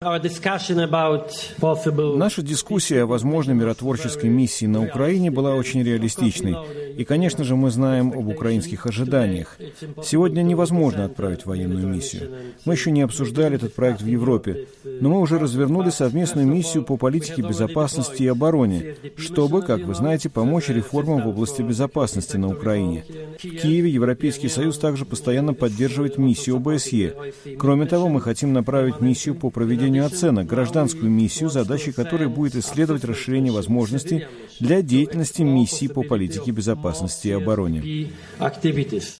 Наша дискуссия о возможной миротворческой миссии на Украине была очень реалистичной. И, конечно же, мы знаем об украинских ожиданиях. Сегодня невозможно отправить военную миссию. Мы еще не обсуждали этот проект в Европе, но мы уже развернули совместную миссию по политике безопасности и обороне, чтобы, как вы знаете, помочь реформам в области безопасности на Украине. В Киеве Европейский Союз также постоянно поддерживает миссию ОБСЕ. Кроме того, мы хотим направить миссию по проведению оценок, гражданскую миссию, задачей которой будет исследовать расширение возможностей для деятельности миссии по политике безопасности и обороне.